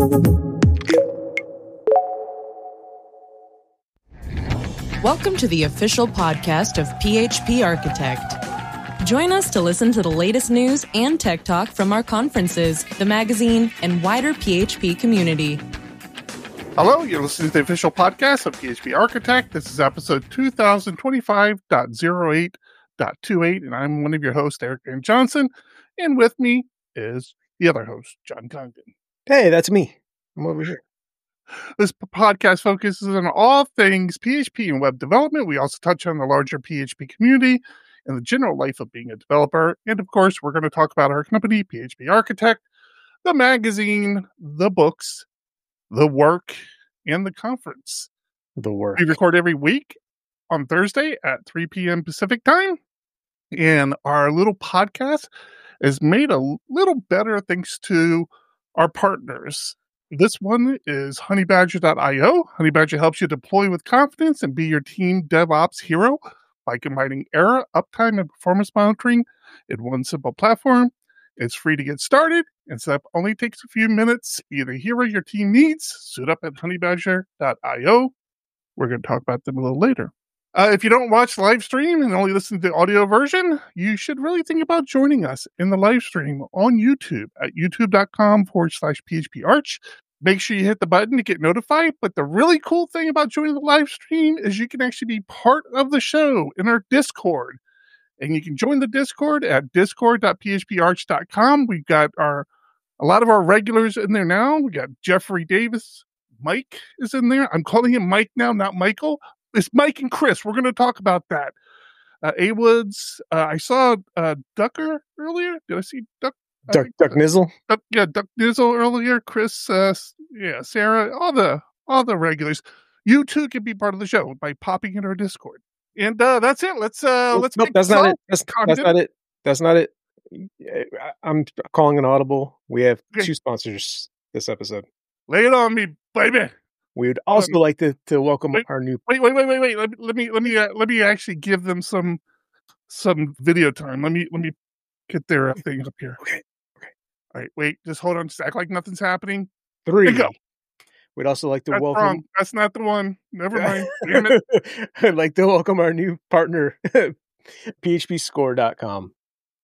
Welcome to the official podcast of PHP Architect. Join us to listen to the latest news and tech talk from our conferences, the magazine, and wider PHP community. Hello, you're listening to the official podcast of PHP Architect. This is episode 2025.08.28, and I'm one of your hosts, Eric Van Johnson, and with me is the other host, John Congdon. Hey, that's me. I'm over here. This podcast focuses on all things PHP and web development. We also touch on the larger PHP community and the general life of being a developer. And of course, we're going to talk about our company, PHP Architect, the magazine, the books, the work, and the conference. The work. We record every week on Thursday at 3 p.m. Pacific time. And our little podcast is made a little better thanks to our partners. This one is honeybadger.io. Honeybadger helps you deploy with confidence and be your team DevOps hero by combining error, uptime, and performance monitoring in one simple platform. It's free to get started, and setup only takes a few minutes. Be the hero your team needs. Suit up at honeybadger.io. We're going to talk about them a little later. If you don't watch the live stream and only listen to the audio version, you should really think about joining us in the live stream on YouTube at youtube.com/PHPArch. Make sure you hit the button to get notified. But the really cool thing about joining the live stream is you can actually be part of the show in our Discord. And you can join the Discord at discord.phparch.com. We've got a lot of our regulars in there now. We got Jeffrey Davis. Mike is in there. I'm calling him Mike now, not Michael. It's Mike and Chris. We're going to talk about that. A Woods. I saw Ducker earlier. Did I see Duck? Duck Nizzle? Duck Nizzle earlier. Chris. Sarah. All the regulars. You too can be part of the show by popping in our Discord. And that's it. Let's. Nope, that's not it. That's not it. That's not it. I'm calling an audible. We have two sponsors this episode. Lay it on me, baby. We would also like to welcome our new. Wait. Let me actually give them some video time. Let me get their thing up here. Okay. All right. Wait. Just hold on. Just act like nothing's happening. 3. Go. We'd also like to welcome. Wrong. That's not the one. Never mind. Damn it. I'd like to welcome our new partner, phpscore.com.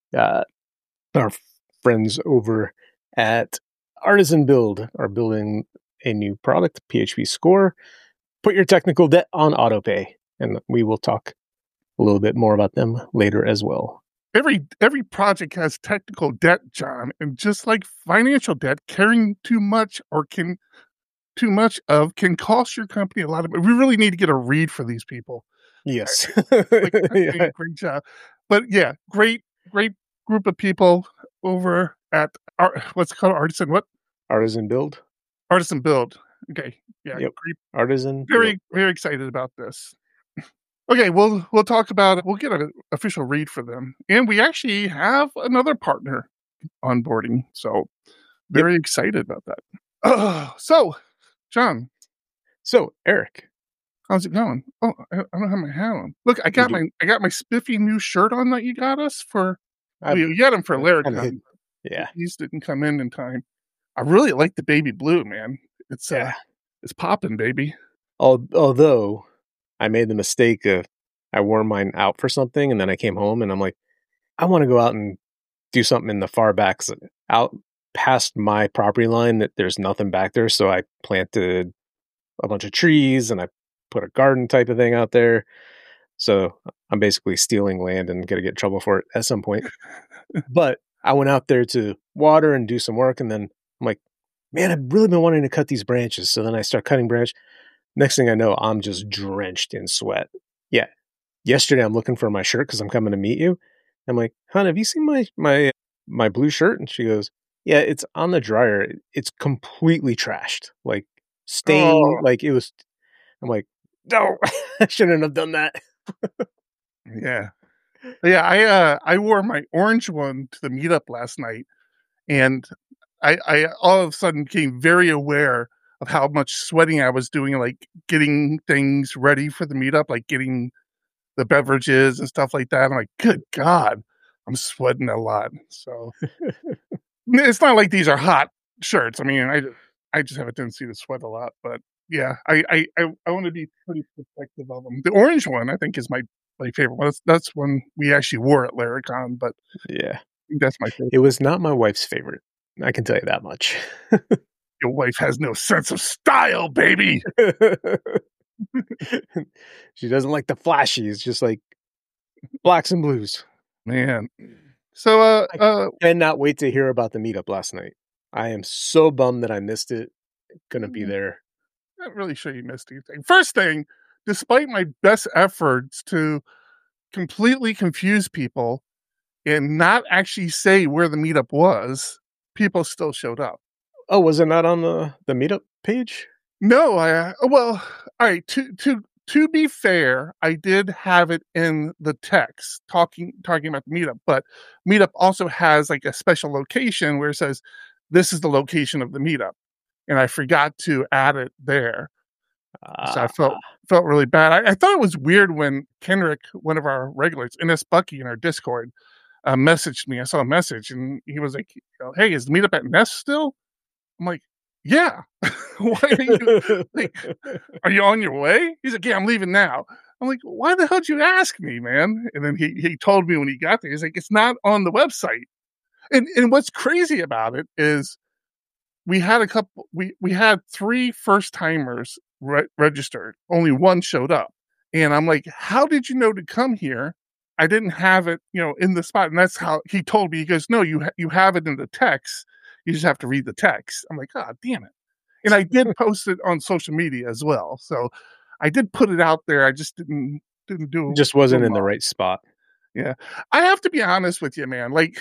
Our friends over at Artisan Build are building a new product, PHP Score. Put your technical debt on autopay, and we will talk a little bit more about them later as well. Every project has technical debt, John, and just like financial debt, carrying too much can cost your company a lot of. We really need to get a read for these people. Yes, great job. But yeah, great group of people over at what's it called, Artisan. What? Artisan Build. Artisan Build. Okay. Yeah. Yep. Artisan. Very excited about this. Okay. We'll talk about it. We'll get an official read for them. And we actually have another partner onboarding. So very excited about that. So, John. So, Eric. How's it going? Oh, I don't have my hat on. Look, I got my spiffy new shirt on that you got us for. You got him for Larry. Yeah. These didn't come in time. I really like the baby blue, man. It's popping, baby. Although I made the mistake of I wore mine out for something, and then I came home and I'm like, I want to go out and do something in the far back, out past my property line that there's nothing back there. So I planted a bunch of trees and I put a garden type of thing out there. So I'm basically stealing land and going to get in trouble for it at some point. But I went out there to water and do some work, and then I'm like, man, I've really been wanting to cut these branches. So then I start cutting branch. Next thing I know, I'm just drenched in sweat. Yeah. Yesterday, I'm looking for my shirt because I'm coming to meet you. I'm like, hon, have you seen my blue shirt? And she goes, yeah, it's on the dryer. It's completely trashed, like stained, like it was. I'm like, no, I shouldn't have done that. Yeah. I wore my orange one to the meetup last night, and I all of a sudden became very aware of how much sweating I was doing, like getting things ready for the meetup, like getting the beverages and stuff like that. I'm like, good God, I'm sweating a lot. So it's not like these are hot shirts. I mean, I I just have a tendency to sweat a lot, but yeah, I want to be pretty protective of them. The orange one, I think, is my favorite one. That's one we actually wore at Laracon, but Yeah. I think that's my favorite. It was not my wife's favorite. I can tell you that much. Your wife has no sense of style, baby. She doesn't like the flashies, just like blacks and blues. Man. So, I cannot wait to hear about the meetup last night. I am so bummed that I missed it. Gonna be there. Not really sure you missed anything. First thing, despite my best efforts to completely confuse people and not actually say where the meetup was, people still showed up. Oh, was it not on the meetup page? No, well, all right. To be fair, I did have it in the text talking about the meetup, but meetup also has like a special location where it says this is the location of the meetup, and I forgot to add it there. So I felt really bad. I thought it was weird when Kenrick, one of our regulars, NS Bucky in our Discord, messaged me. I saw a message and he was like, "Hey, is the meetup at Nest still?" I'm like, "Yeah." Why are you like? Are you on your way? He's like, "Yeah, I'm leaving now." I'm like, "Why the hell did you ask me, man?" And then he told me when he got there. He's like, "It's not on the website." And what's crazy about it is we had we had 3 first timers registered. Only one showed up. And I'm like, "How did you know to come here?" I didn't have it, in the spot. And that's how he told me. He goes, "No, you have it in the text. You just have to read the text." I'm like, "God damn it." And I did post it on social media as well. So I did put it out there. I just didn't do it. Just wasn't in the right spot. Yeah. I have to be honest with you, man. Like,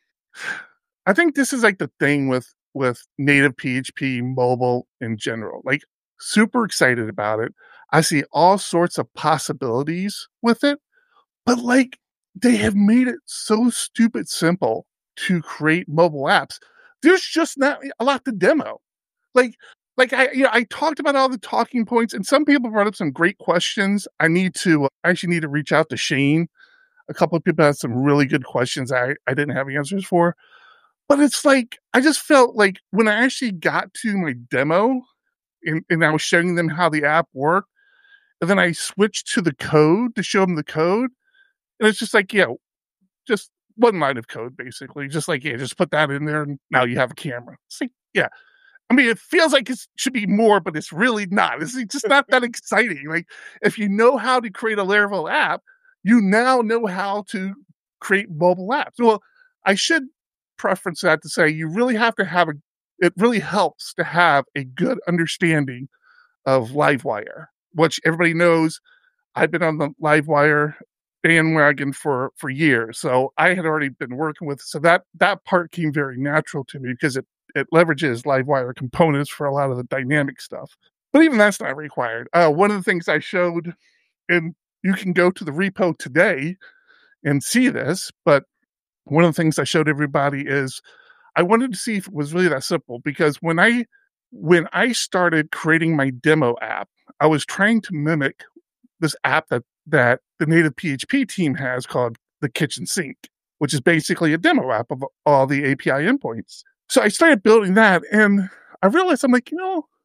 I think this is like the thing with native PHP mobile in general. Like, super excited about it. I see all sorts of possibilities with it, but like they have made it so stupid simple to create mobile apps. There's just not a lot to demo. Like I talked about all the talking points, and some people brought up some great questions. I actually need to reach out to Shane. A couple of people had some really good questions I didn't have answers for. But it's like, I just felt like when I actually got to my demo and I was showing them how the app worked, and then I switched to the code to show them the code, and it's just like, just one line of code, basically. Just like, just put that in there, and now you have a camera. It's like, yeah. I mean, it feels like it should be more, but it's really not. It's just not that exciting. Like, if you know how to create a Laravel app, you now know how to create mobile apps. Well, I should preference that to say you really have to it really helps to have a good understanding of Livewire, which everybody knows. I've been on the Livewire bandwagon for years. So I had already been working with, so that part came very natural to me because it leverages Livewire components for a lot of the dynamic stuff. But even that's not required. One of the things I showed, and you can go to the repo today and see this, but one of the things I showed everybody is I wanted to see if it was really that simple, because when I started creating my demo app, I was trying to mimic this app that the native PHP team has called the Kitchen Sink, which is basically a demo app of all the API endpoints. So I started building that, and I realized I'm like,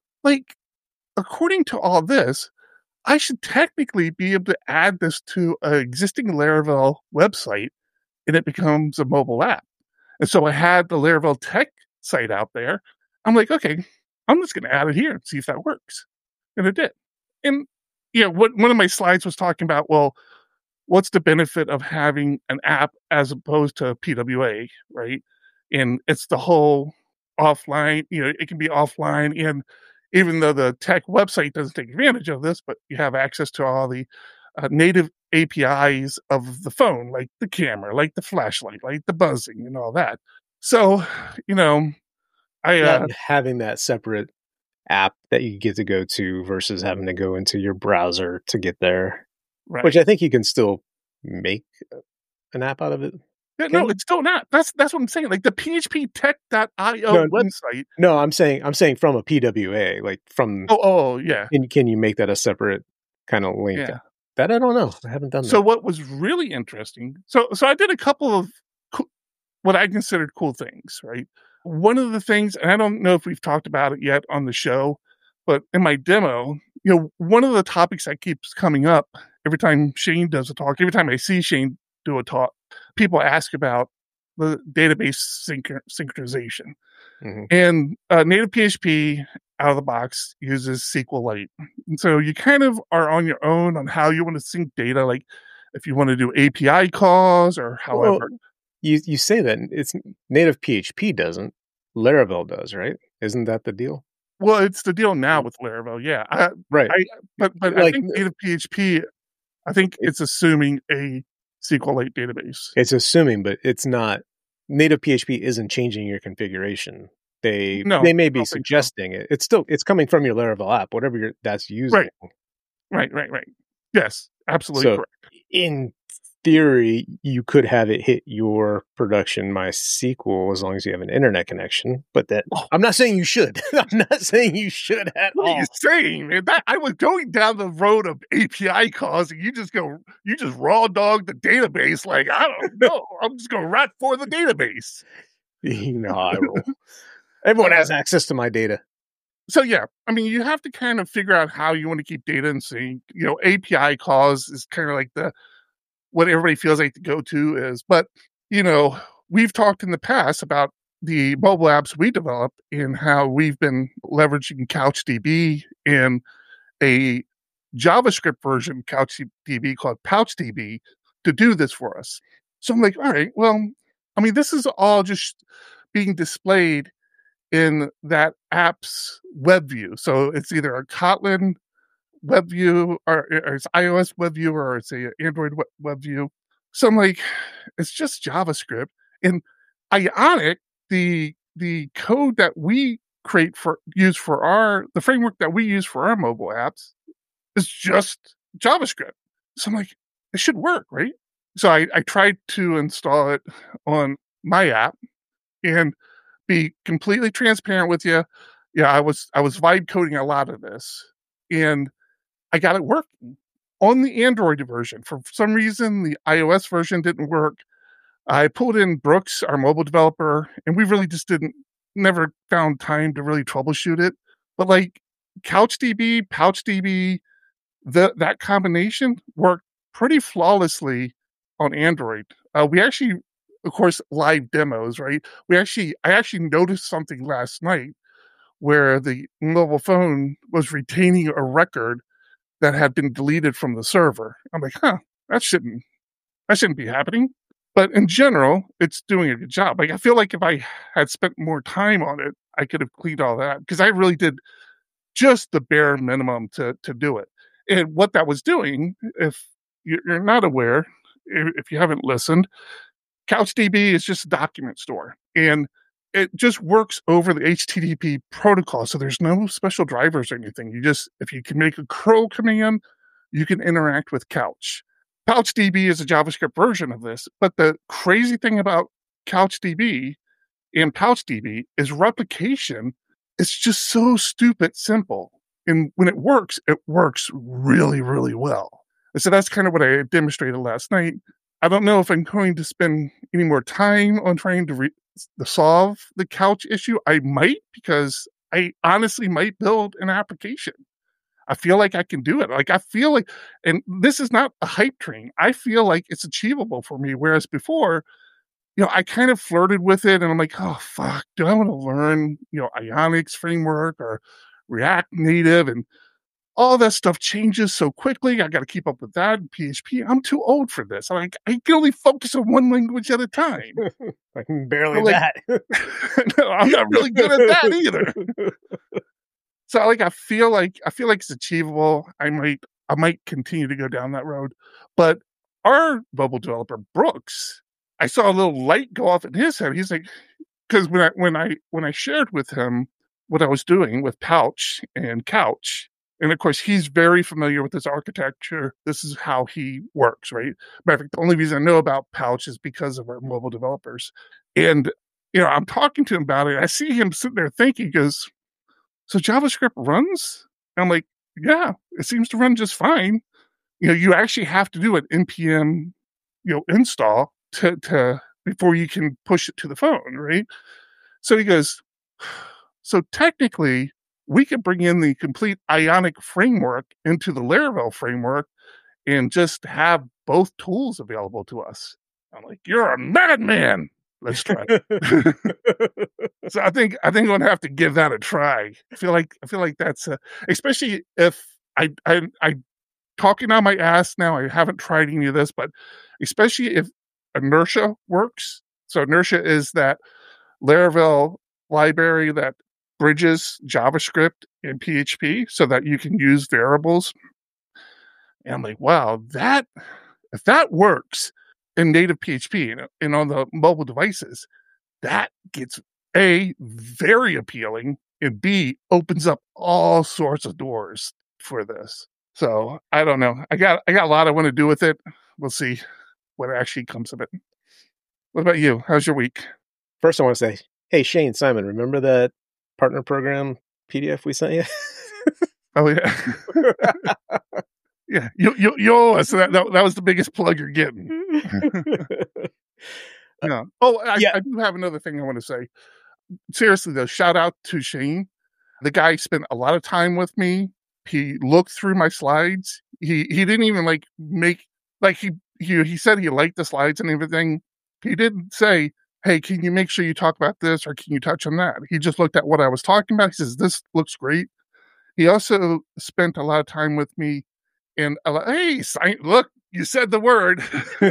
according to all this, I should technically be able to add this to an existing Laravel website, and it becomes a mobile app. And so I had the Laravel tech site out there. I'm like, okay, I'm just going to add it here and see if that works. And it did. And one of my slides was talking about, well, what's the benefit of having an app as opposed to PWA, right? And it's the whole offline, it can be offline. And even though the tech website doesn't take advantage of this, but you have access to all the native APIs of the phone, like the camera, like the flashlight, like the buzzing and all that. So, having that separate app that you get to go to versus having to go into your browser to get there, right? Which I think you can still make an app out of it. No, it's still not. That's what I'm saying. Like the phptech.io website. No, I'm saying from a PWA, like from. Oh, yeah. Can you make that a separate kind of link? Yeah. That I don't know. I haven't done that. So what was really interesting? So I did a couple of what I considered cool things, right? one of the things, and I don't know if we've talked about it yet on the show, but in my demo, one of the topics that keeps coming up every time Shane does a talk, every time I see Shane do a talk, people ask about the database synchronization. Mhm. And native PHP out of the box uses SQLite. And so you kind of are on your own on how you want to sync data, like if you want to do API calls or however. Well, you say that it's native PHP doesn't. Laravel does, right? Isn't that the deal? Well, it's the deal now with Laravel, yeah. Right. But I Like, think native PHP, I think it's assuming a SQLite database. it's assuming, but it's not. Native PHP isn't changing your configuration. They No, may I be don't think so. suggesting it. It's coming from your Laravel app, whatever that's using. Right. Yes, absolutely So correct. in theory, you could have it hit your production MySQL as long as you have an internet connection. But I'm not saying you should. I'm not saying you should at What all. are you saying, man? I was going down the road of API calls, and you just raw dog the database. Like, I don't know. I'm just going to rat for the database. You know how I roll. Everyone has access to my data. So yeah, I mean, you have to kind of figure out how you want to keep data in sync. API calls is kind of like what everybody feels like the go-to is. But, we've talked in the past about the mobile apps we developed and how we've been leveraging CouchDB in a JavaScript version, CouchDB called PouchDB, to do this for us. So I'm like, all right, well, I mean, this is all just being displayed in that app's web view. So it's either a Kotlin web view or it's iOS web view or it's a Android web view. So I'm like, it's just JavaScript. And Ionic, the code that we use for the framework that we use for our mobile apps is just JavaScript. So I'm like, it should work, right? So I tried to install it on my app and be completely transparent with you. Yeah, I was vibe coding a lot of this, and I got it working on the Android version. For some reason, the iOS version didn't work. I pulled in Brooks, our mobile developer, and we really just never found time to really troubleshoot it. But like CouchDB, PouchDB, that combination worked pretty flawlessly on Android. We actually, of course, live demos, right? I actually noticed something last night where the mobile phone was retaining a record that had been deleted from the server. I'm like, that shouldn't be happening. But in general, it's doing a good job. Like, I feel like if I had spent more time on it, I could have cleaned all that because I really did just the bare minimum to do it. And what that was doing, if you're not aware, if you haven't listened, CouchDB is just a document store. And it just works over the HTTP protocol. So there's no special drivers or anything. If you can make a curl command, you can interact with Couch. PouchDB is a JavaScript version of this. But the crazy thing about CouchDB and PouchDB is replication is just so stupid simple. And when it works really, really well. And so that's kind of what I demonstrated last night. I don't know if I'm going to spend any more time on trying to solve the Couch issue. I might, because I honestly might build an application. I feel like I can do it. Like, I feel like, and this is not a hype train. I feel like it's achievable for me. Whereas before, I kind of flirted with it and I'm like, oh, fuck, do I want to learn, Ionics framework or React Native? And all that stuff changes so quickly. I got to keep up with that. PHP, I'm too old for this. I can only focus on one language at a time. I can barely that. No, I'm not really good at that either. So I feel like it's achievable. I might continue to go down that road. But our mobile developer, Brooks, I saw a little light go off in his head. He's like, because when I shared with him what I was doing with Pouch and Couch, and of course he's very familiar with this architecture. This is how he works, right? Matter of fact, the only reason I know about Pouch is because of our mobile developers. And I'm talking to him about it. I see him sitting there thinking, he goes, so JavaScript runs? And I'm like, yeah, it seems to run just fine. You actually have to do an npm, install to before you can push it to the phone, right? So he goes, so technically, we could bring in the complete Ionic framework into the Laravel framework and just have both tools available to us. I'm like, you're a madman. Let's try it. So I think I'm gonna have to give that a try. I feel like that's especially if I talking on my ass now. I haven't tried any of this, but especially if Inertia works. So Inertia is that Laravel library that bridges JavaScript and PHP so that you can use variables. And I'm like, wow, if that works in native PHP and on the mobile devices, that gets A, very appealing, and B, opens up all sorts of doors for this. So I don't know. I got a lot I want to do with it. We'll see what actually comes of it. What about you? How's your week? First, I want to say, hey, Shane, Simon, remember that partner program PDF we sent you? Oh, yeah. Yeah, you owe us. So that was the biggest plug you're getting. Yeah. Oh, I do have another thing I want to say. Seriously, though, shout out to Shane. The guy spent a lot of time with me. He looked through my slides. He didn't even he said he liked the slides and everything. He didn't say, hey, can you make sure you talk about this or can you touch on that? He just looked at what I was talking about. He says, this looks great. He also spent a lot of time with me and hey, look, you said the word.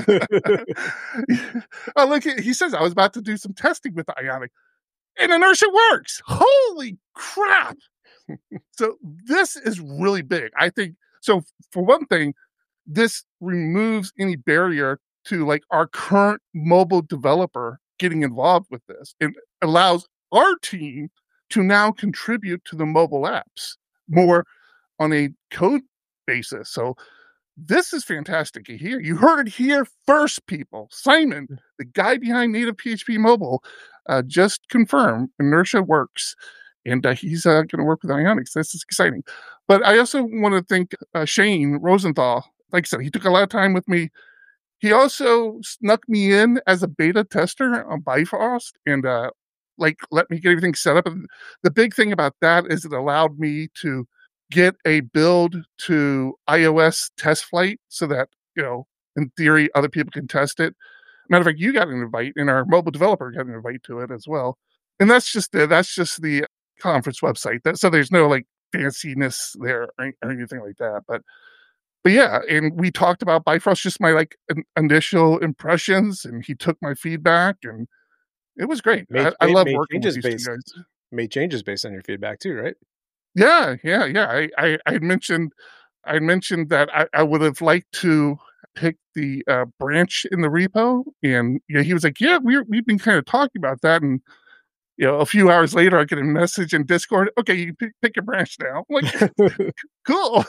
Oh, look, he says I was about to do some testing with Ionic. And Inertia works. Holy crap. So this is really big. I think, so for one thing, this removes any barrier to like our current mobile developer getting involved with this. It allows our team to now contribute to the mobile apps more on a code basis. So this is fantastic to hear. You heard it here first, people. Simon, the guy behind Native PHP Mobile, just confirmed Inertia works. And he's going to work with Ionic. This is exciting. But I also want to thank Shane Rosenthal. Like I said, he took a lot of time with me. He also snuck me in as a beta tester on Bifrost and let me get everything set up. And the big thing about that is it allowed me to get a build to iOS test flight so that, in theory, other people can test it. Matter of fact, you got an invite and our mobile developer got an invite to it as well. And that's just the conference website. So there's no like fanciness there or anything like that. But yeah, and we talked about Bifrost, just my like initial impressions, and he took my feedback, and it was great. I love working with these two guys. Made changes based on your feedback too, right? Yeah. I mentioned that I would have liked to pick the branch in the repo, and he was like, "Yeah, we've been kind of talking about that." And a few hours later, I get a message in Discord. Okay, you can pick your branch now. I'm like, cool.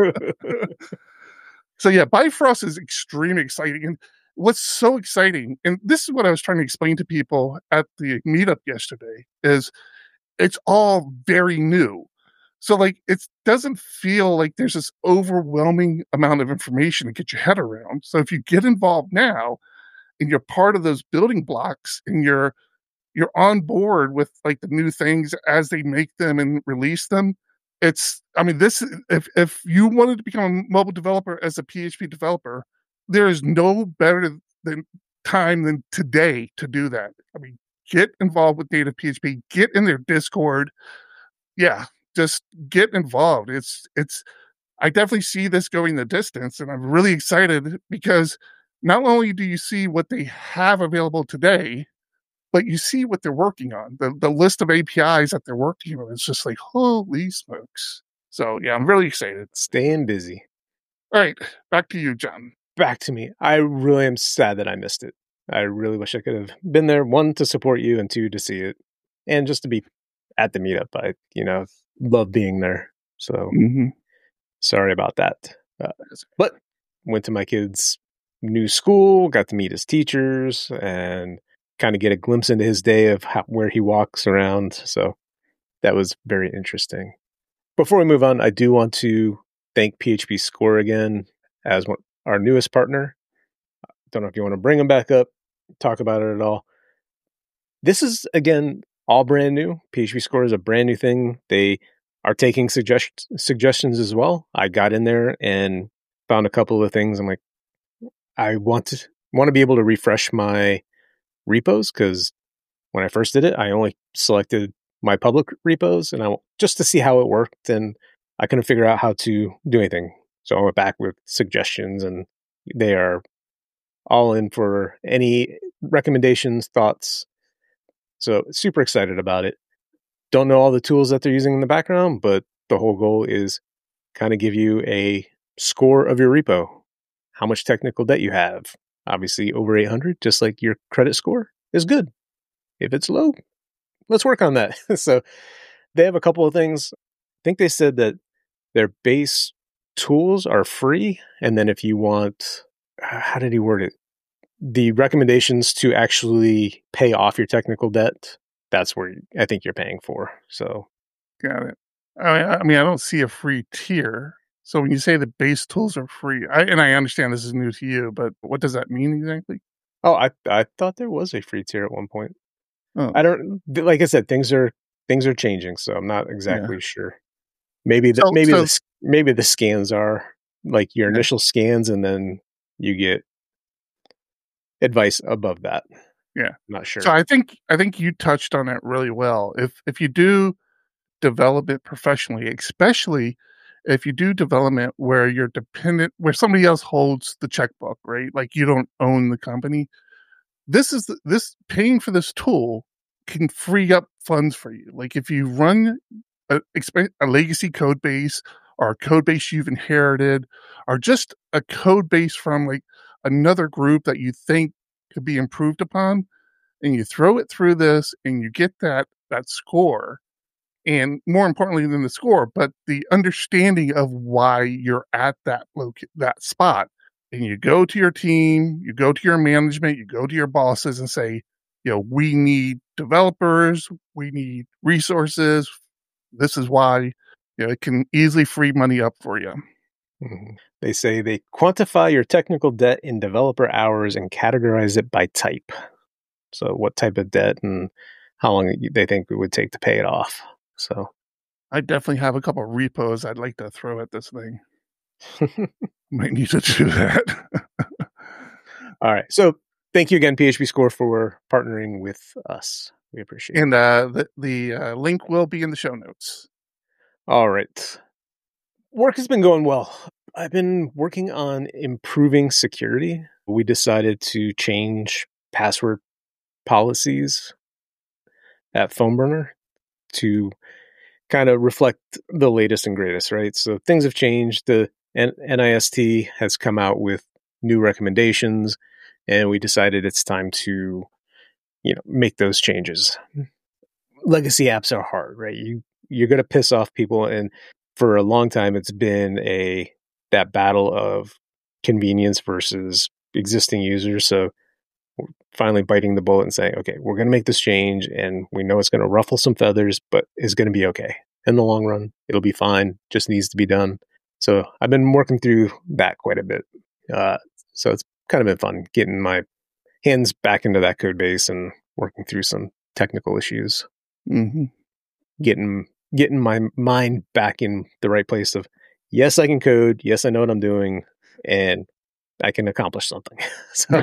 So yeah, Bifrost is extremely exciting. And what's so exciting, and this is what I was trying to explain to people at the meetup yesterday, is it's all very new. So like it doesn't feel like there's this overwhelming amount of information to get your head around. So if you get involved now and you're part of those building blocks and you're on board with like the new things as they make them and release them, if you wanted to become a mobile developer as a PHP developer, there is no better time than today to do that. I mean, get involved with Native PHP, get in their Discord. Yeah, just get involved. I definitely see this going the distance, and I'm really excited because not only do you see what they have available today, but you see what they're working on. The list of APIs that they're working on is just like, holy smokes. So yeah, I'm really excited. Staying busy. All right, back to you, John. Back to me. I really am sad that I missed it. I really wish I could have been there, 1, to support you, and 2, to see it. And just to be at the meetup. I, love being there. So sorry about that. But went to my kid's new school, got to meet his teachers, and kind of get a glimpse into his day of where he walks around. So that was very interesting. Before we move on, I do want to thank PHP Score again as our newest partner. Don't know if you want to bring them back up, talk about it at all. This is, again, all brand new. PHP Score is a brand new thing. They are taking suggestions as well. I got in there and found a couple of things. I'm like, I want to be able to refresh my repos, because when I first did it, I only selected my public repos and just to see how it worked, and I couldn't figure out how to do anything. So I went back with suggestions, and they are all in for any recommendations, thoughts. So super excited about it. Don't know all the tools that they're using in the background, but the whole goal is kind of give you a score of your repo, how much technical debt you have. Obviously over 800, just like your credit score, is good. If it's low, let's work on that. So they have a couple of things. I think they said that their base tools are free. And then if you want, how did he word it? The recommendations to actually pay off your technical debt, that's where I think you're paying for. So, got it. I mean, I don't see a free tier. So when you say the base tools are free, I understand this is new to you, but what does that mean exactly? Oh, I thought there was a free tier at one point. Oh. I don't, like I said, things are changing, so I'm not exactly sure. Maybe the scans are like your initial scans, and then you get advice above that. Yeah, I'm not sure. So I think you touched on it really well. If you do development professionally, especially if you do development where you're dependent, where somebody else holds the checkbook, right? Like you don't own the company. This paying for this tool can free up funds for you. Like if you run a legacy code base, or a code base you've inherited, or just a code base from like another group that you think could be improved upon, and you throw it through this and you get that score, and more importantly than the score, but the understanding of why you're at that spot. And you go to your team, you go to your management, you go to your bosses and say, we need developers, we need resources. This is why, it can easily free money up for you. Mm-hmm. They say they quantify your technical debt in developer hours and categorize it by type. So what type of debt and how long they think it would take to pay it off. So I definitely have a couple of repos I'd like to throw at this thing. Might need to do that. All right. So thank you again, PHP Score, for partnering with us. We appreciate it. And the link will be in the show notes. All right. Work has been going well. I've been working on improving security. We decided to change password policies at PhoneBurner to kind of reflect the latest and greatest, right? So things have changed. The NIST has come out with new recommendations, and we decided it's time to, make those changes. Legacy apps are hard, right? You're going to piss off people, and for a long time, it's been that battle of convenience versus existing users. So we're finally biting the bullet and saying, okay, we're going to make this change, and we know it's going to ruffle some feathers, but it's going to be okay. In the long run, it'll be fine. Just needs to be done. So I've been working through that quite a bit. So it's kind of been fun getting my hands back into that code base and working through some technical issues. Mm-hmm. Getting my mind back in the right place of, yes, I can code. Yes, I know what I'm doing, and I can accomplish something. So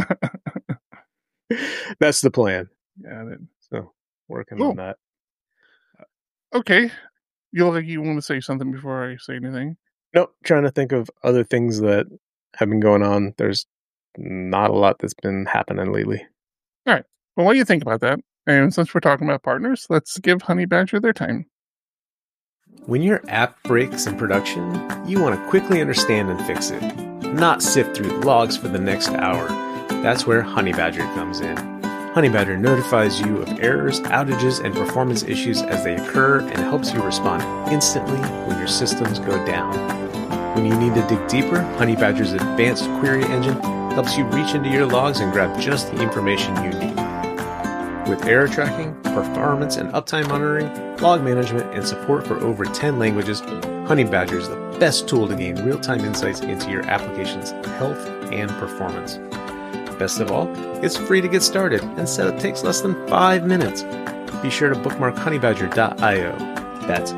that's the plan. Got it. So working on that. Okay. You look like you want to say something before I say anything. Nope. Trying to think of other things that have been going on. There's not a lot that's been happening lately. All right. Well, what do you think about that? And since we're talking about partners, let's give Honey Badger their time. When your app breaks in production, you want to quickly understand and fix it, not sift through the logs for the next hour. That's where Honey Badger comes in. Honey Badger notifies you of errors, outages, and performance issues as they occur and helps you respond instantly when your systems go down. When you need to dig deeper, Honey Badger's advanced query engine helps you reach into your logs and grab just the information you need. With error tracking, performance and uptime monitoring, log management, and support for over 10 languages, Honey Badger is the best tool to gain real-time insights into your application's health and performance. Best of all, it's free to get started, and setup takes less than 5 minutes. be sure to bookmark honeybadger.io. That's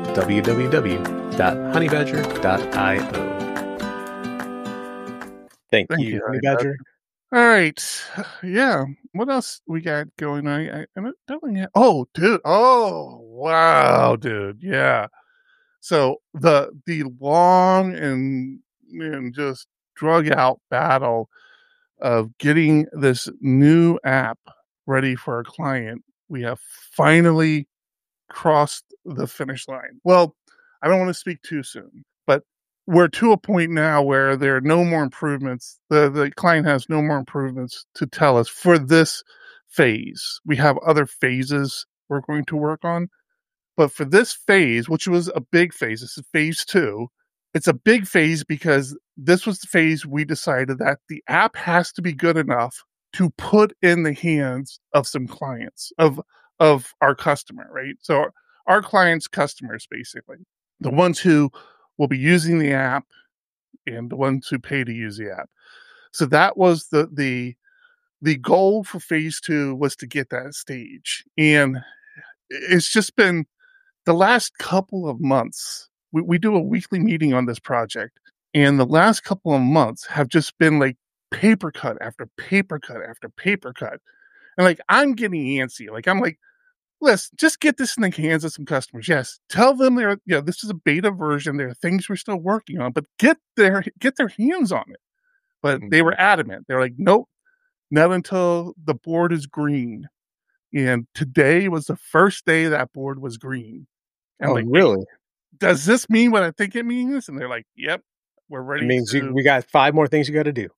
www.honeybadger.io. Thank you, Honey Badger. All right. Yeah. What else we got going on? I definitely have, oh, dude. Oh, wow, dude. Yeah. So the long and just drug out battle of getting this new app ready for our client, we have finally crossed the finish line. Well, I don't want to speak too soon, but we're to a point now where there are no more improvements. The client has no more improvements to tell us for this phase. We have other phases we're going to work on. But for this phase, which was a big phase, this is phase 2. It's a big phase because this was the phase we decided that the app has to be good enough to put in the hands of some clients, of our customer, right? So our clients' customers, basically, the ones who will be using the app and the ones who pay to use the app. So that was the goal for phase 2, was to get that stage. And it's just been the last couple of months. We do a weekly meeting on this project, and the last couple of months have just been like paper cut after paper cut after paper cut. And like, I'm getting antsy. Like, I'm like, let's just get this in the hands of some customers. Yes, tell them this is a beta version. There are things we're still working on, but get their hands on it. But they were adamant. They're like, nope, not until the board is green. And today was the first day that board was green. And like, really? Does this mean what I think it means? And they're like, yep, we're ready. It means we got 5 more things you got to do.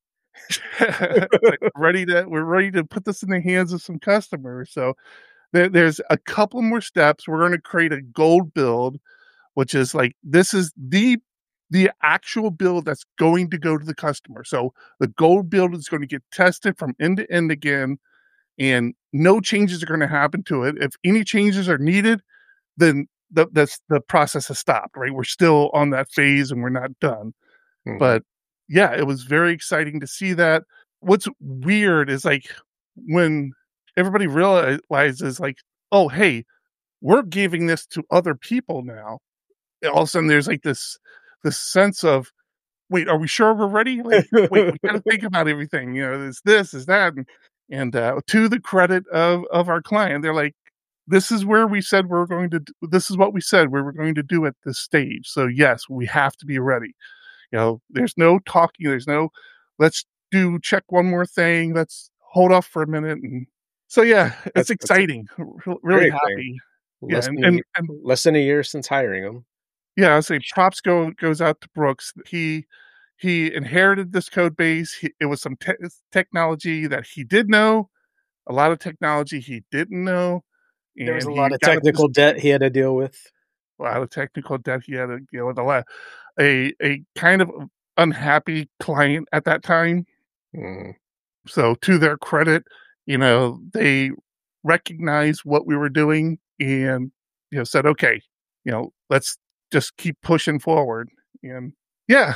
Like, we're ready to put this in the hands of some customers. So there's a couple more steps. We're going to create a gold build, which is like, this is the actual build that's going to go to the customer. So the gold build is going to get tested from end to end again, and no changes are going to happen to it. If any changes are needed, then the process has stopped, right? We're still on that phase and we're not done. Mm-hmm. But yeah, it was very exciting to see that. What's weird is like when everybody realizes like, oh, hey, we're giving this to other people now. All of a sudden there's like this sense of, wait, are we sure we're ready? Like, wait, we got to think about everything. Is this, is that. And to the credit of our client, they're like, this is where we said this is what we said we were going to do at this stage. So yes, we have to be ready. There's no talking. There's no, let's check one more thing. Let's hold off for a minute. And so, yeah, it's exciting. Really happy. Less than a year since hiring him. Yeah, I'll say props goes out to Brooks. He inherited this code base. It was some technology that he did know, a lot of technology he didn't know. There was a lot of technical debt he had to deal with. A lot of technical debt he had to deal with. A kind of unhappy client at that time. Mm. So to their credit, they recognized what we were doing and said, okay, let's just keep pushing forward. And yeah.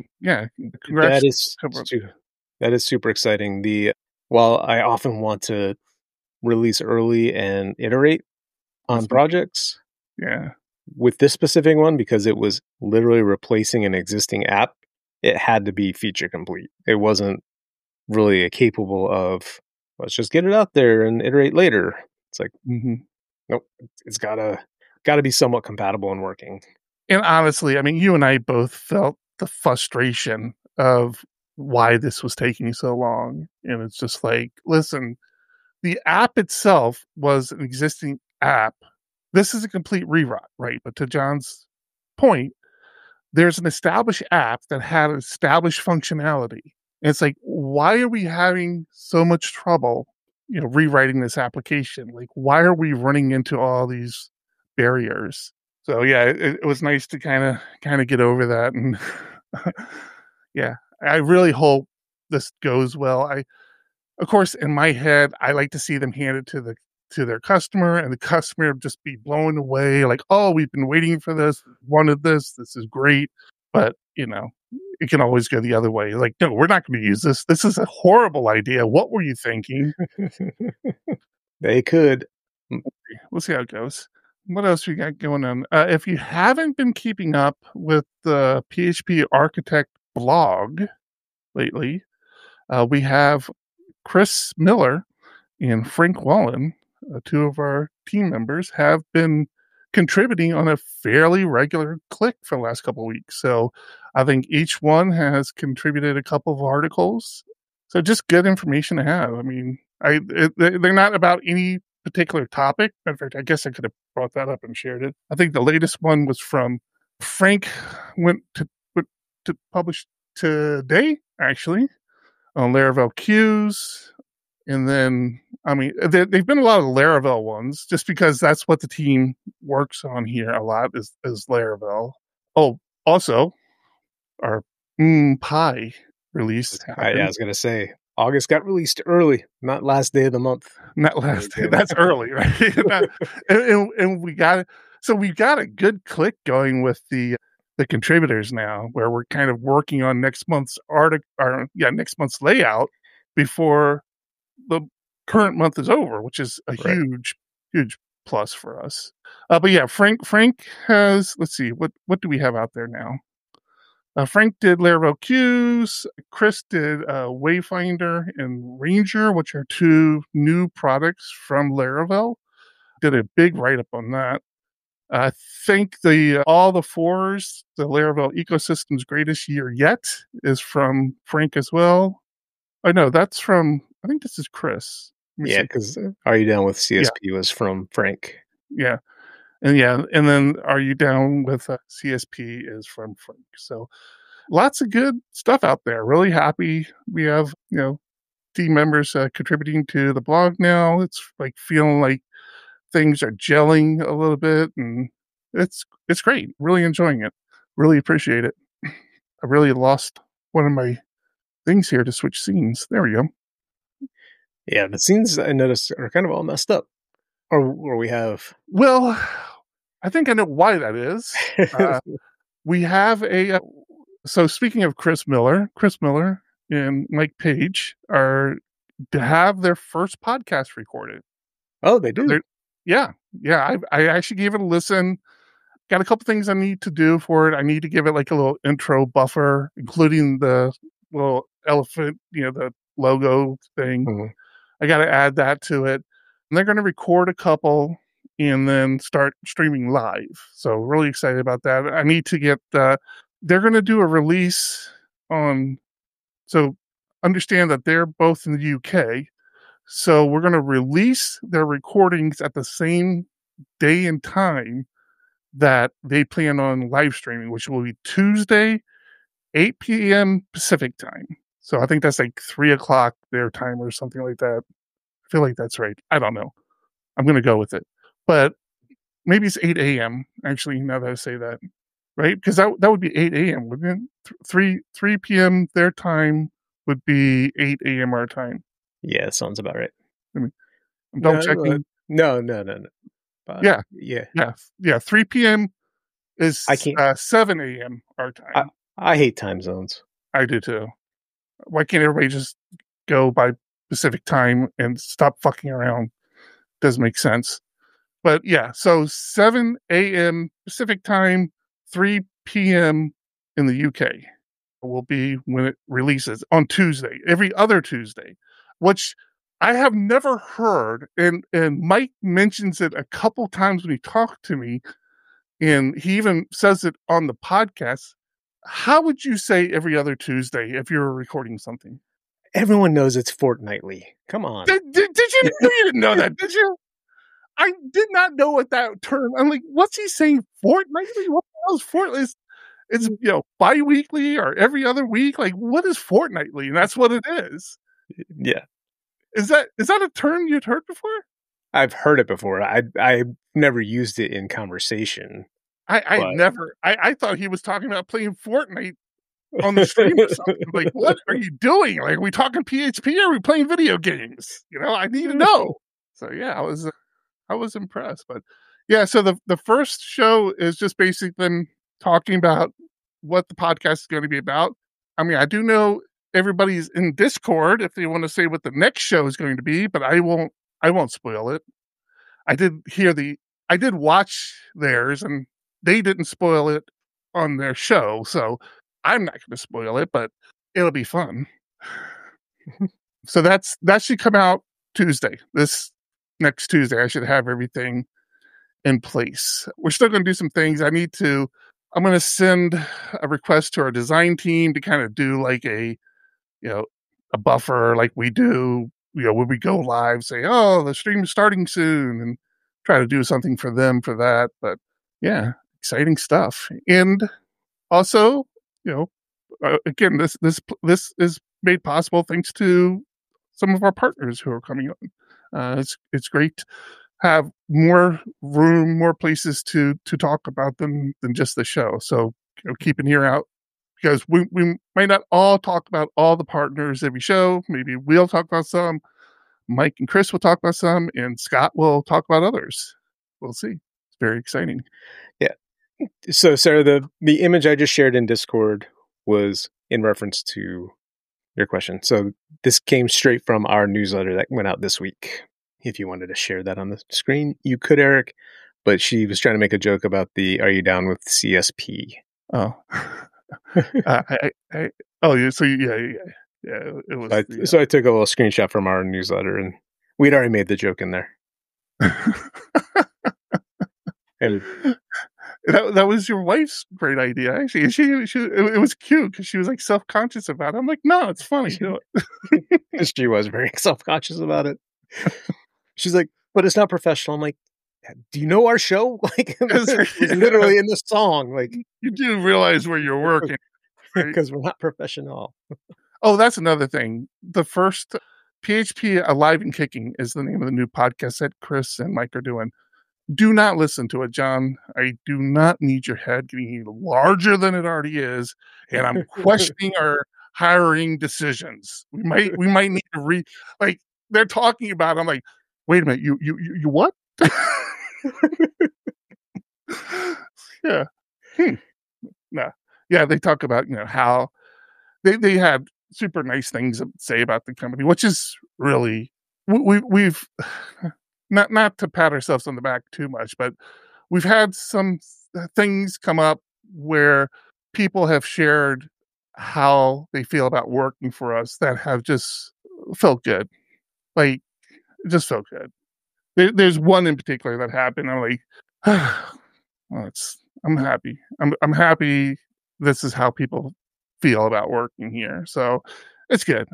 Congrats. That is super exciting. While I often want to release early and iterate on projects. Yeah. With this specific one, because it was literally replacing an existing app, it had to be feature complete. It wasn't really capable of, let's just get it out there and iterate later. It's like, nope, it's gotta be somewhat compatible and working. And honestly, I mean, you and I both felt the frustration of why this was taking so long. And it's just like, listen, the app itself was an existing app. This is a complete rewrite, right? But to John's point, there's an established app that had established functionality. And it's like, why are we having so much trouble, rewriting this application? Like, why are we running into all these barriers? So yeah, it was nice to kind of get over that. And yeah, I really hope this goes well. Of course, in my head, I like to see them hand it to their customer, and the customer just be blown away, like, oh, we've been waiting for this, wanted this is great. But it can always go the other way. Like, no, we're not going to use this. This is a horrible idea. What were you thinking? They could. We'll see how it goes. What else we got going on? If you haven't been keeping up with the PHP Architect blog lately, we have Chris Miller and Frank Wallen, two of our team members, have been contributing on a fairly regular click for the last couple of weeks. So I think each one has contributed a couple of articles. So just good information to have. I mean, they're not about any particular topic. In fact, I guess I could have brought that up and shared it. I think the latest one was from Frank, went to publish today, actually, on Laravel queues. And then, I mean, they've been a lot of Laravel ones, just because that's what the team works on here a lot is Laravel. Oh, also, our Pi release happened. I was going to say, August got released early, not last day of the month. Not last day. That's early, right? and we got it. So we've got a good click going with the contributors now, where we're kind of working on next month's next month's layout before the current month is over, which is a huge plus for us. But yeah, Frank has, let's see, what do we have out there now? Frank did Laravel queues. Chris did Wayfinder and Ranger, which are two new products from Laravel. Did a big write-up on that. I think all the fours, the Laravel ecosystem's greatest year yet, is from Frank as well. Oh no, that's from, I think this is Chris. Yeah, because Are You Down with CSP was from Frank. Yeah. And then Are You Down with CSP is from Frank. So lots of good stuff out there. Really happy we have, team members contributing to the blog now. It's like feeling like things are gelling a little bit, and it's great. Really enjoying it. Really appreciate it. I really lost one of my things here to switch scenes. There we go. Yeah, the scenes I noticed are kind of all messed up. Or we have... Well, I think I know why that is. We have so speaking of Chris Miller and Mike Page are to have their first podcast recorded. Oh, they do? Yeah. I actually gave it a listen. Got a couple things I need to do for it. I need to give it like a little intro buffer, including the little elephant, the logo thing. Mm-hmm. I got to add that to it. And they're going to record a couple and then start streaming live. So really excited about that. I need to get, they're going to do a release on, so understand that they're both in the UK. So we're going to release their recordings at the same day and time that they plan on live streaming, which will be Tuesday, 8 p.m. Pacific time. So I think that's like 3 o'clock their time or something like that. I feel like that's right. I don't know. I'm going to go with it. But maybe it's 8 a.m. actually, now that I say that. Right? Because that would be 8 a.m., wouldn't it? 3 p.m. their time would be 8 a.m. our time. Yeah, that sounds about right. I'm double checking. No. Yeah. 3 p.m. is 7 a.m. our time. I hate time zones. I do too. Why can't everybody just go by Pacific time and stop fucking around? Doesn't make sense. But yeah, so 7 a.m. Pacific time, 3 p.m. in the UK will be when it releases on Tuesday, every other Tuesday, which I have never heard. And Mike mentions it a couple times when he talked to me, and he even says it on the podcast. How would you say every other Tuesday if you were recording something? Everyone knows it's fortnightly. Come on. Did you didn't know that, did you? I did not know what that term. I'm like, what's he saying? Fortnightly? What the hell is fortnightly? It's bi-weekly or every other week. Like, what is fortnightly? And that's what it is. Yeah. Is that a term you'd heard before? I've heard it before. I've never used it in conversation. I thought he was talking about playing Fortnite on the stream or something. Like, what are you doing? Like, are we talking PHP or are we playing video games? I need to know. So yeah, I was impressed. But yeah, so the first show is just basically them talking about what the podcast is going to be about. I mean, I do know everybody's in Discord if they want to say what the next show is going to be, but I won't spoil it. I did watch theirs, and they didn't spoil it on their show, so I'm not going to spoil it, but it'll be fun. So that should come out Tuesday. This next Tuesday, I should have everything in place. We're still going to do some things. I'm going to send a request to our design team to kind of do like a buffer like we do, when we go live, say, oh, the stream is starting soon, and try to do something for them for that. But yeah, exciting stuff. And also, again, this is made possible thanks to some of our partners who are coming on. It's great to have more room, more places to talk about them than just the show. So keep an ear out, because we might not all talk about all the partners every show. Maybe we'll talk about some. Mike and Chris will talk about some, and Scott will talk about others. We'll see. It's very exciting. Yeah. So, Sarah, the image I just shared in Discord was in reference to your question. So this came straight from our newsletter that went out this week. If you wanted to share that on the screen, you could, Eric. But she was trying to make a joke about are you down with CSP? Oh. It was. So I took a little screenshot from our newsletter, and we'd already made the joke in there. And that was your wife's great idea, actually. It was cute because she was like self-conscious about it. I'm like, no, it's funny. She was very self-conscious about it. She's like, but it's not professional. I'm like, do you know our show? Like, it's literally in the song. Like, you do realize where you're working, because we're not professional. Oh, that's another thing. The first PHP Alive and Kicking is the name of the new podcast that Chris and Mike are doing. Do not listen to it, John. I do not need your head getting larger than it already is, and I'm questioning our hiring decisions. We might need to like they're talking about. I'm like, wait a minute, you what? Yeah. No. Yeah, they talk about how they had super nice things to say about the company, which is really we've not to pat ourselves on the back too much, but we've had some things come up where people have shared how they feel about working for us that have just felt good. Like, it just felt good. There's one in particular that happened. I'm like, well, I'm happy. I'm happy. This is how people feel about working here. So it's good.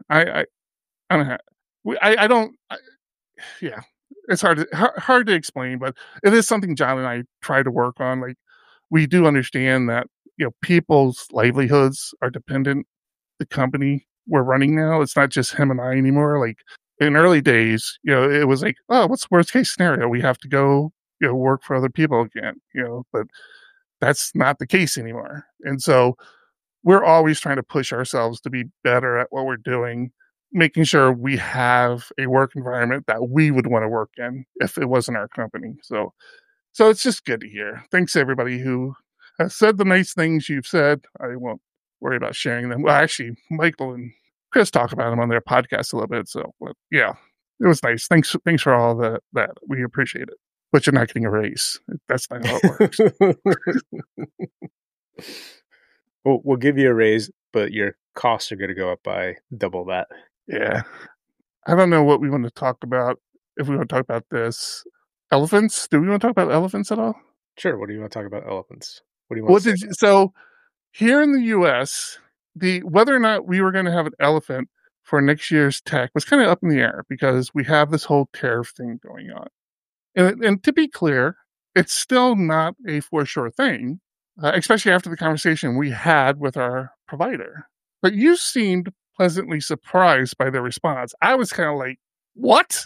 It's hard to explain, but it is something John and I try to work on. Like, we do understand that people's livelihoods are dependent the company we're running now. It's not just him and I anymore. Like, in early days, it was like, oh, what's the worst case scenario? We have to go work for other people again, but that's not the case anymore. And so we're always trying to push ourselves to be better at what we're doing, making sure we have a work environment that we would want to work in if it wasn't our company. So it's just good to hear. Thanks to everybody who has said the nice things you've said. I won't worry about sharing them. Well, actually, Michael and Chris talk about them on their podcast a little bit. So, but yeah, it was nice. Thanks for all that. We appreciate it. But you're not getting a raise. That's not how it works. We'll give you a raise, but your costs are going to go up by double that. Yeah. I don't know what we want to talk about. If we want to talk about this. Elephants? Do we want to talk about elephants at all? Sure. What do you want to talk about elephants? What do you want to say? So here in the U.S., whether or not we were going to have an elephant for next year's tech was kind of up in the air because we have this whole tariff thing going on. And to be clear, it's still not a for sure thing, especially after the conversation we had with our provider. But you seemed pleasantly surprised by the response. I was kind of like, what?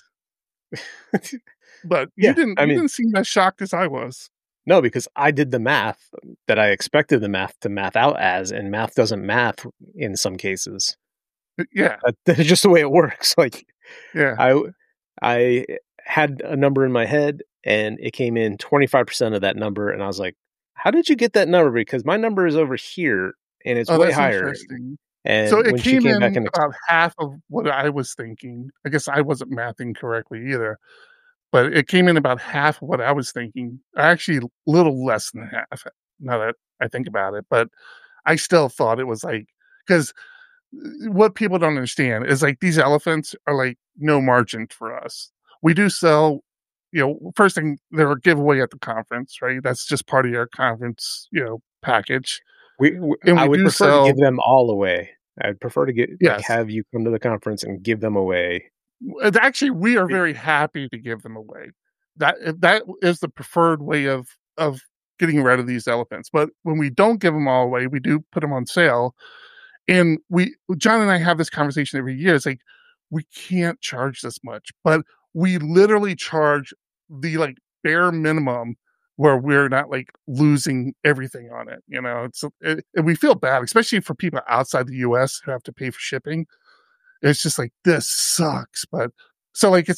But you didn't seem as shocked as I was. No, because I did the math that I expected the math to math out as, and math doesn't math in some cases. Yeah. That's just the way it works. Like, yeah, I had a number in my head, and it came in 25% of that number, and I was like, how did you get that number? Because my number is over here, and it's way higher. And so it came in about half of what I was thinking. I guess I wasn't mathing correctly either. but it came in about half of what I was thinking. Actually, a little less than half now that I think about it. But I still thought it was like, because what people don't understand is like these elephants are like no margin for us. We do sell, first thing, they're a giveaway at the conference, right? That's just part of your conference, package. And I we would do prefer to sell, give them all away. I'd prefer to yes. have you come to the conference and give them away. Actually, we are very happy to give them away. That is the preferred way of getting rid of these elephants. But when we don't give them all away, we do put them on sale. And John and I have this conversation every year. It's like, we can't charge this much, but we literally charge the like bare minimum where we're not like losing everything on it. And we feel bad, especially for people outside the US who have to pay for shipping. It's just like, this sucks. But so like,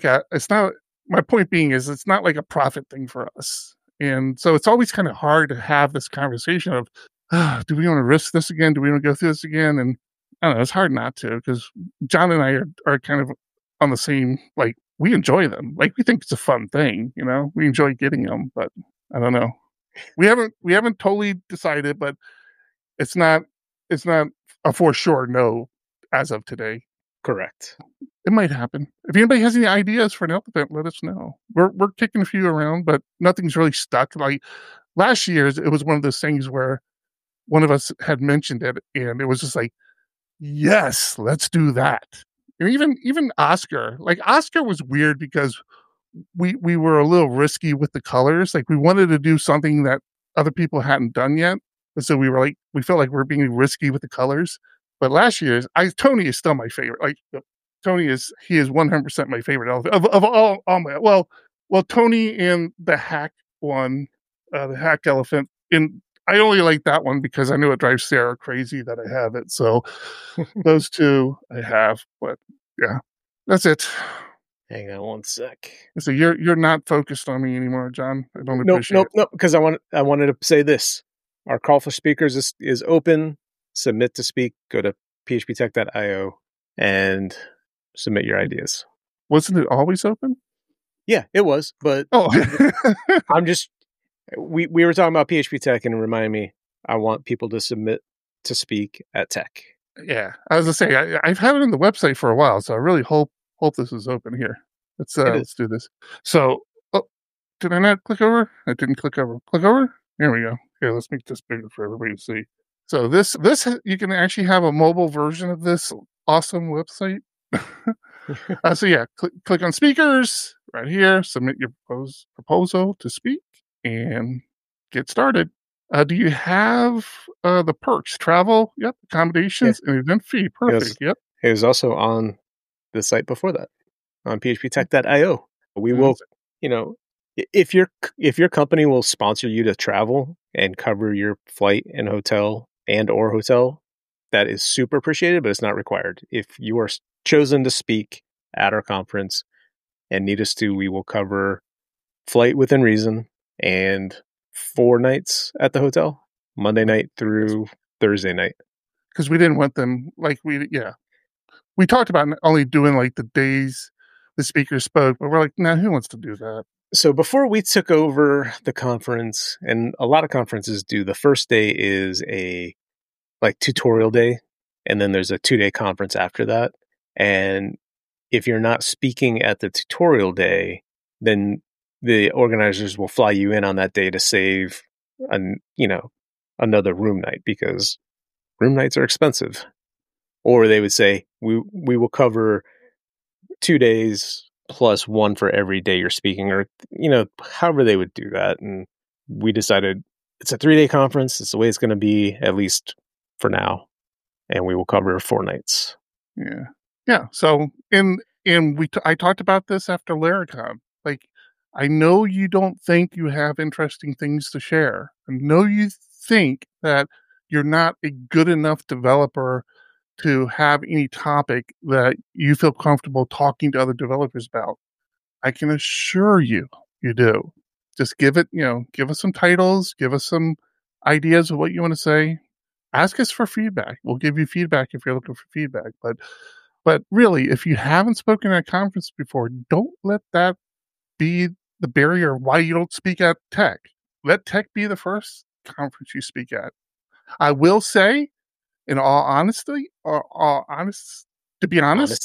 my point being is it's not like a profit thing for us. And so it's always kind of hard to have this conversation of, do we want to risk this again? Do we want to go through this again? And I don't know, it's hard not to, because John and I are kind of on the same, like, we enjoy them. Like, we think it's a fun thing, we enjoy getting them, but I don't know. We haven't totally decided, but it's not a for sure no as of today. Correct. It might happen. If anybody has any ideas for an elephant, let us know. We're kicking a few around, but nothing's really stuck. Like last year's, it was one of those things where one of us had mentioned it, and it was just like, yes, let's do that. And even Oscar was weird because we were a little risky with the colors. Like we wanted to do something that other people hadn't done yet. And so we felt like we're being risky with the colors. But last year's, Tony is still my favorite. Like Tony is 100% my favorite elephant of all my, well, Tony and the hack one, the hack elephant. And I only like that one because I know it drives Sarah crazy that I have it. So those two I have, but yeah, that's it. Hang on one sec. So you're not focused on me anymore, John. I don't appreciate it. Nope. Because I wanted to say this. Our call for speakers is open. Submit to speak. Go to phptech.io and submit your ideas. Wasn't it always open? Yeah, it was. But I'm just. We were talking about PHP Tech, and it reminded me, I want people to submit to speak at Tech. Yeah, I was going to say, I've had it on the website for a while, so I really hope this is open here. Let's do this. So, did I not click over? I didn't click over. Click over? There we go. Here, let's make this bigger for everybody to see. So this you can actually have a mobile version of this awesome website. So yeah, click on speakers right here. Submit your proposal to speak and get started. Do you have the perks? Travel, yep. Accommodations, and event fee. Perfect, yep. It was also on the site before that, on phptech.io. We will, if your company will sponsor you to travel and cover your flight and hotel or hotel, that is super appreciated, but it's not required. If you are chosen to speak at our conference and need us to, we will cover flight within reason and 4 nights at the hotel, Monday night through Thursday night. Because we didn't want them, we talked about only doing like the days the speaker spoke, but we're like, nah, who wants to do that? So before we took over the conference, and a lot of conferences do, the first day is a tutorial day, and then there's a 2-day conference after that. And if you're not speaking at the tutorial day, then the organizers will fly you in on that day to save another room night, because room nights are expensive. Or they would say, we will cover 2 days plus 1 for every day you're speaking, or however they would do that. And we decided it's a 3-day conference. It's the way it's going to be, at least for now, and we will cover 4 nights. Yeah. So I talked about this after Laracon. Like, I know you don't think you have interesting things to share. I know you think that you're not a good enough developer to have any topic that you feel comfortable talking to other developers about. I can assure you do. Just give us some titles, give us some ideas of what you want to say. Ask us for feedback. We'll give you feedback if you're looking for feedback. But really, if you haven't spoken at a conference before, don't let that be the barrier why you don't speak at Tech. Let Tech be the first conference you speak at. I will say, in all honesty, to be honest,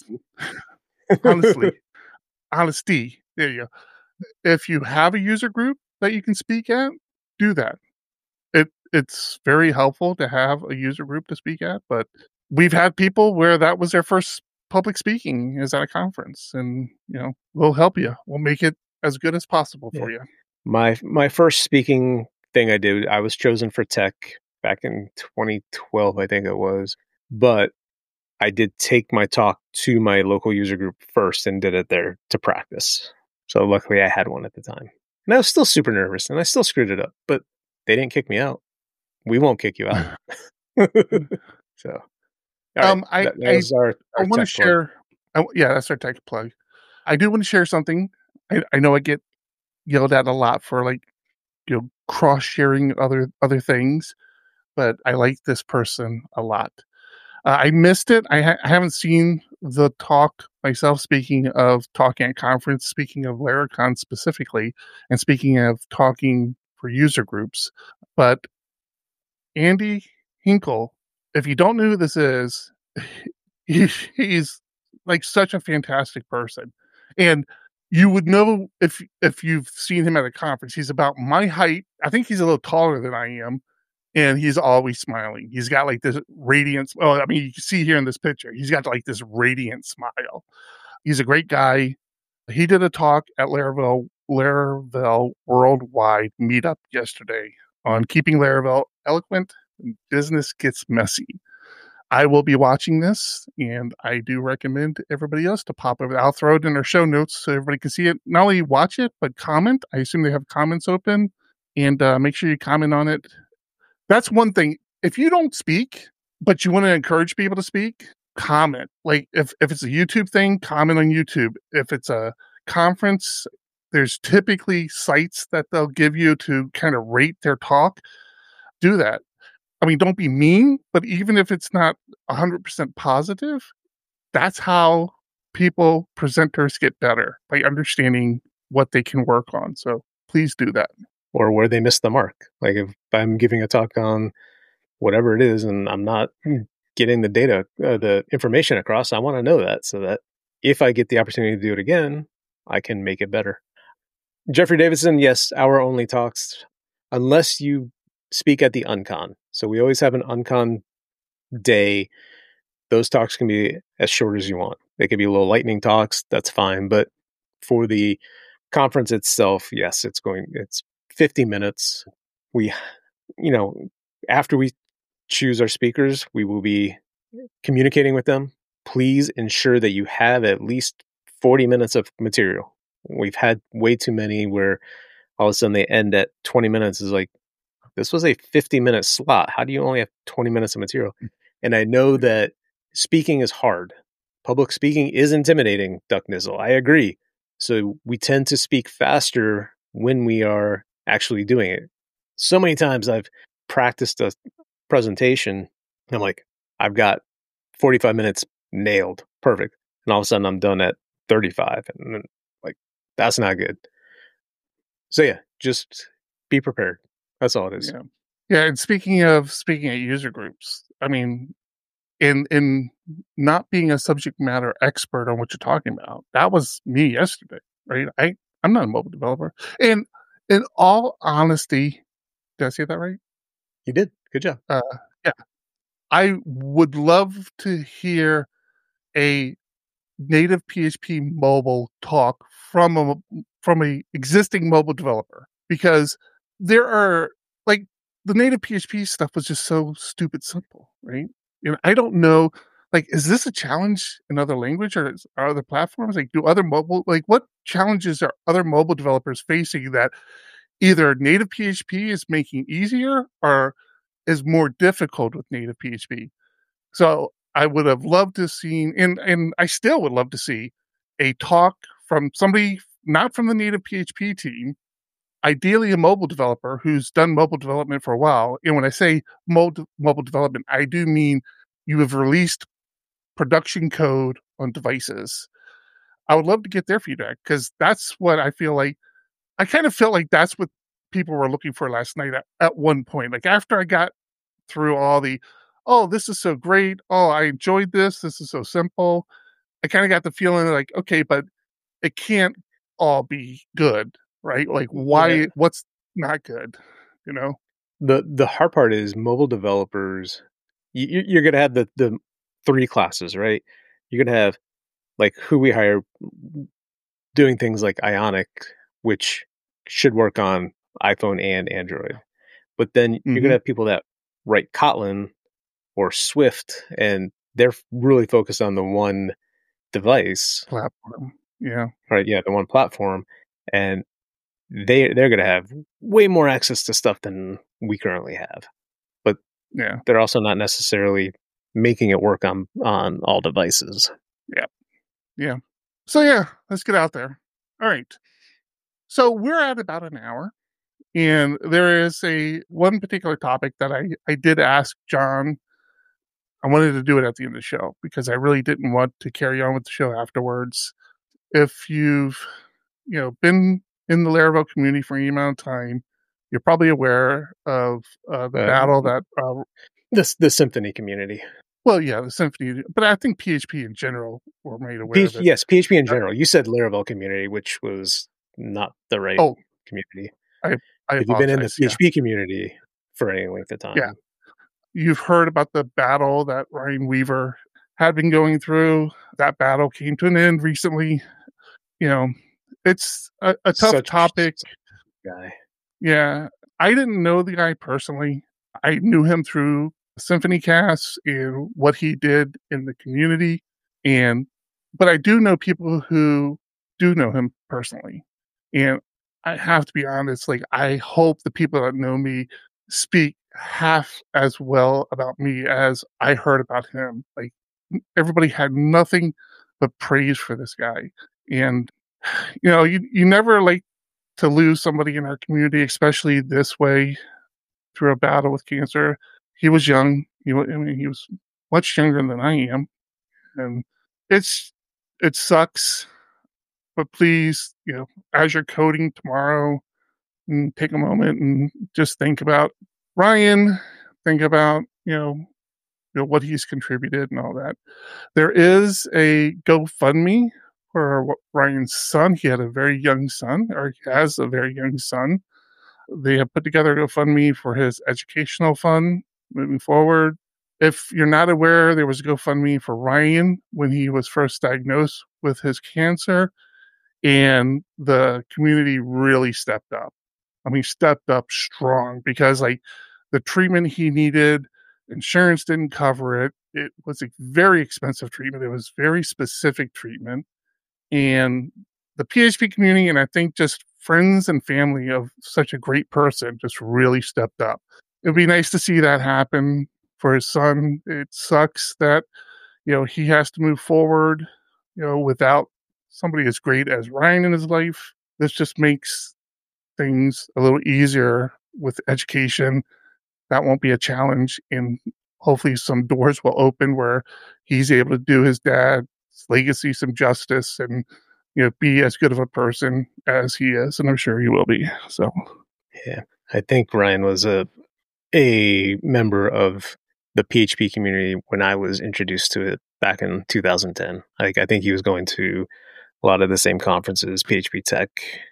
honesty, there you go. If you have a user group that you can speak at, do that. It's very helpful to have a user group to speak at, but we've had people where that was their first public speaking is at a conference, and we'll help you. We'll make it as good as possible for you. My first speaking thing I did, I was chosen for Tech back in 2012, I think it was, but I did take my talk to my local user group first and did it there to practice. So luckily I had one at the time. And I was still super nervous and I still screwed it up, but they didn't kick me out. We won't kick you out. So, right, I want to share. That's our tech plug. I do want to share something. I know I get yelled at a lot for cross sharing other things, but I like this person a lot. I missed it. I haven't seen the talk myself. Speaking of talking at conference, speaking of Laracon specifically, and speaking of talking for user groups, but Andy Hinkle, if you don't know who this is, he's like such a fantastic person. And you would know if you've seen him at a conference. He's about my height. I think he's a little taller than I am. And he's always smiling. He's got like this radiant. Well, I mean, you can see here in this picture, he's got like this radiant smile. He's a great guy. He did a talk at Laravel Worldwide Meetup yesterday on keeping Laravel eloquent and business gets messy. I will be watching this, and I do recommend everybody else to pop over. I'll throw it in our show notes so everybody can see it. Not only watch it, but comment. I assume they have comments open, and make sure you comment on it. That's one thing. If you don't speak, but you want to encourage people to speak, comment. Like if it's a YouTube thing, comment on YouTube. If it's a conference, there's typically sites that they'll give you to kind of rate their talk. Do that. I mean, don't be mean, but even if it's not 100% positive, that's how presenters get better, by understanding what they can work on. So please do that. Or where they missed the mark. Like if I'm giving a talk on whatever it is and I'm not getting the data, the information across, I want to know that so that if I get the opportunity to do it again, I can make it better. Jeffrey Davidson, yes, hour only talks, unless you speak at the Uncon. So we always have an Uncon day. Those talks can be as short as you want. They could be little lightning talks. That's fine. But for the conference itself, yes, it's 50 minutes. We, after we choose our speakers, we will be communicating with them. Please ensure that you have at least 40 minutes of material. We've had way too many where all of a sudden they end at 20 minutes. Is like, this was a 50-minute slot. How do you only have 20 minutes of material? And I know that speaking is hard. Public speaking is intimidating, Duck Nizzle. I agree. So we tend to speak faster when we are actually doing it. So many times I've practiced a presentation. I'm like, I've got 45 minutes nailed. Perfect. And all of a sudden I'm done at 35. And then, like, that's not good. So yeah, just be prepared. That's all it is. Yeah. And speaking at user groups, I mean, in not being a subject matter expert on what you're talking about, that was me yesterday, right? I'm not a mobile developer. And in all honesty, did I say that right? You did. Good job. Yeah. I would love to hear a native PHP mobile talk from a existing mobile developer, because there are, like, the native PHP stuff was just so stupid simple, right? I don't know, like, is this a challenge in other language or other platforms? Like, what challenges are other mobile developers facing that either native PHP is making easier or is more difficult with native PHP? So I would have loved to see, and I still would love to see, a talk from somebody not from the native PHP team, ideally a mobile developer who's done mobile development for a while. And when I say mobile development, I do mean you have released production code on devices. I would love to get their feedback, because that's what I feel like. I kind of felt like that's what people were looking for last night at one point. Like, after I got through all the, oh, this is so great. Oh, I enjoyed this. This is so simple. I kind of got the feeling like, okay, but it can't all be good, right? Like, why, what's not good, you know? The hard part is mobile developers. You're going to have the three classes, right? You're going to have like who we hire doing things like Ionic, which should work on iPhone and Android. But then you're going to have people that write Kotlin or Swift, and they're really focused on the one device Platform. Yeah. Right. Yeah. The one platform. And they're going to have way more access to stuff than we currently have. But yeah, they're also not necessarily making it work on all devices. Yeah. Yeah. So yeah, let's get out there. All right. So we're at about an hour, and there is one particular topic that I did ask John. I wanted to do it at the end of the show because I really didn't want to carry on with the show afterwards. If you've, been in the Laravel community for any amount of time, you're probably aware of the battle that the Symfony community. Well, yeah, the Symfony, but I think PHP in general were made aware of it. Yes, PHP in general. You said Laravel community, which was not the right community. Have you been in the PHP community for any length of time? Yeah. You've heard about the battle that Ryan Weaver had been going through. That battle came to an end recently. It's a tough topic. Guy. Yeah. I didn't know the guy personally. I knew him through Symfony Cast and what he did in the community. But I do know people who do know him personally. And I have to be honest, like, I hope the people that know me speak half as well about me as I heard about him. Like, everybody had nothing but praise for this guy. And, you never like to lose somebody in our community, especially this way, through a battle with cancer. He was young. He was much younger than I am. And it sucks. But please, as you're coding tomorrow, take a moment and just think about Ryan, think about, what he's contributed and all that. There is a GoFundMe for Ryan's son. He had a very young son, or he has a very young son. They have put together a GoFundMe for his educational fund moving forward. If you're not aware, there was a GoFundMe for Ryan when he was first diagnosed with his cancer, and the community really stepped up. I mean, stepped up strong, because like the treatment he needed, insurance didn't cover it. It was a very expensive treatment. It was very specific treatment. And the PHP community, and I think just friends and family of such a great person, just really stepped up. It would be nice to see that happen for his son. It sucks that, he has to move forward, without somebody as great as Ryan in his life. This just makes things a little easier with education. That won't be a challenge, and hopefully some doors will open where he's able to do his dad's legacy some justice and, be as good of a person as he is, and I'm sure he will be. So, yeah, I think Ryan was a member of the PHP community when I was introduced to it back in 2010. I think he was going to a lot of the same conferences, PHP Tech,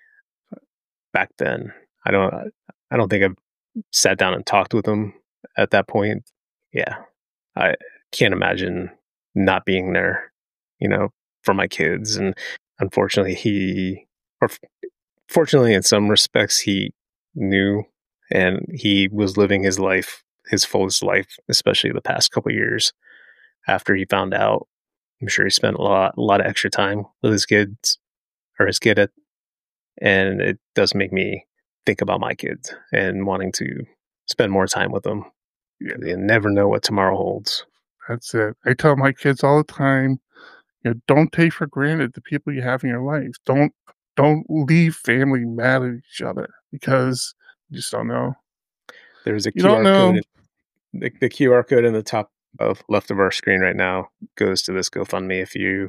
back then. I don't think I've sat down and talked with him at that point. Yeah, I can't imagine not being there, for my kids. And unfortunately, fortunately, in some respects, he knew, and he was living his life, his fullest life, especially the past couple of years after he found out. I'm sure he spent a lot of extra time with his kids, or his kid, and it does make me think about my kids and wanting to spend more time with them. Yeah. You never know what tomorrow holds. That's it. I tell my kids all the time, don't take for granted the people you have in your life. Don't leave family mad at each other, because you just don't know. There's a QR code. The QR code in the top left of our screen right now goes to this GoFundMe if you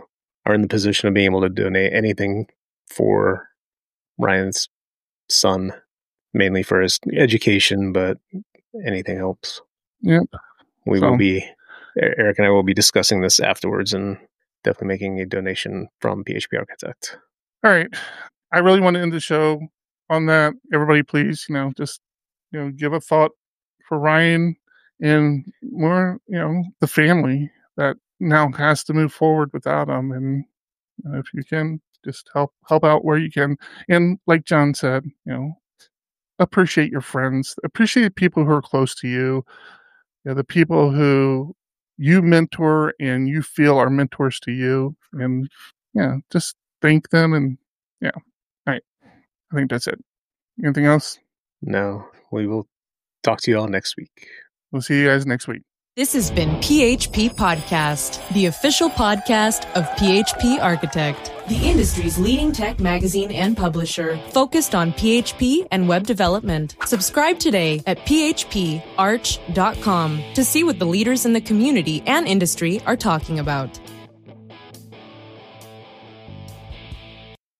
are in the position of being able to donate anything for Ryan's son, mainly for his education, but anything helps. Yep. Eric and I will be discussing this afterwards and definitely making a donation from PHP Architect. All right. I really want to end the show on that. Everybody, please, just, give a thought for Ryan and more, the family that now has to move forward without him. And if you can, just help out where you can. And like John said, appreciate your friends, appreciate the people who are close to you, the people who you mentor and you feel are mentors to you. And just thank them. And all right. I think that's it. Anything else? No, we will talk to you all next week. We'll see you guys next week. This has been PHP Podcast, the official podcast of PHP Architect, the industry's leading tech magazine and publisher, focused on PHP and web development. Subscribe today at phparch.com to see what the leaders in the community and industry are talking about.